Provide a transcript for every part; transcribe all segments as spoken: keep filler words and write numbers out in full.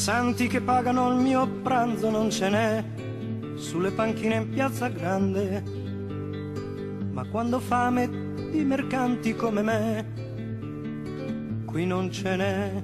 santi che pagano il mio pranzo non ce n'è sulle panchine in Piazza Grande, ma quando fame di mercanti come me qui non ce n'è.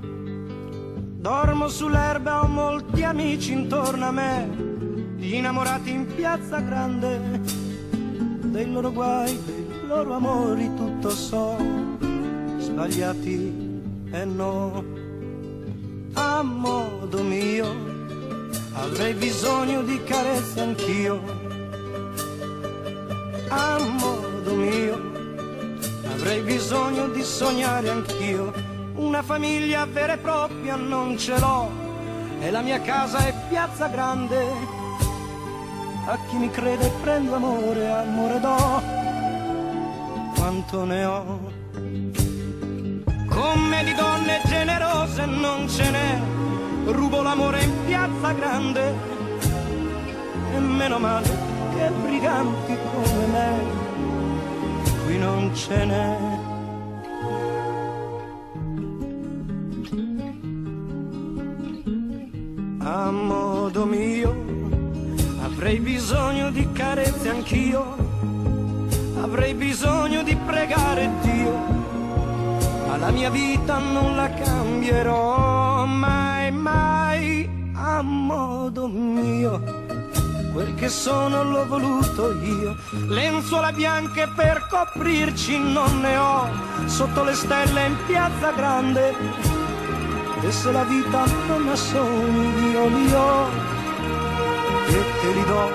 Dormo sull'erba, ho molti amici intorno a me, gli innamorati in Piazza Grande, dei loro guai, dei loro amori tutto so, sbagliati e no. A modo mio avrei bisogno di carezze anch'io, a modo mio avrei bisogno di sognare anch'io. Una famiglia vera e propria non ce l'ho e la mia casa è Piazza Grande. A chi mi crede prendo amore, amore do, quanto ne ho. Come di donne generose non ce n'è, rubo l'amore in Piazza Grande. E meno male che briganti come me qui non ce n'è. A modo mio avrei bisogno di carezze anch'io, avrei bisogno di pregare Dio, ma la mia vita non la cambierò mai, mai. A modo mio quel che sono l'ho voluto io, lenzuola bianche per coprirci non ne ho, sotto le stelle in Piazza Grande. E se la vita non ha sogni io li ho e te li do.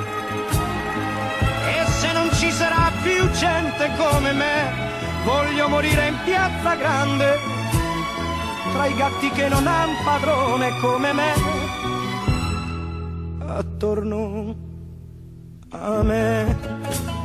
E se non ci sarà più gente come me, voglio morire in Piazza Grande, tra i gatti che non han padrone come me, attorno a me.